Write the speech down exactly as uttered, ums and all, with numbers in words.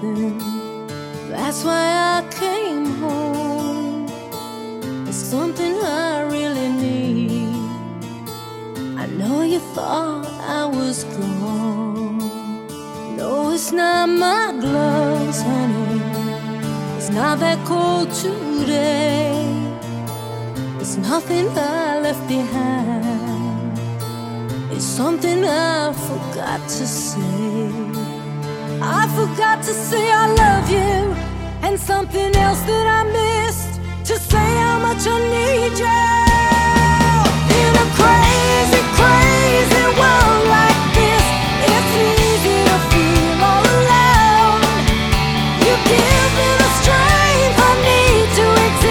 something. That's why I came home. It's something I really need. I know you thought I was gone. No, it's not my gloves, honey. It's not that cold today. It's nothing I left behind. It's something I forgot to say. I forgot to say I love you, and something else that I miss.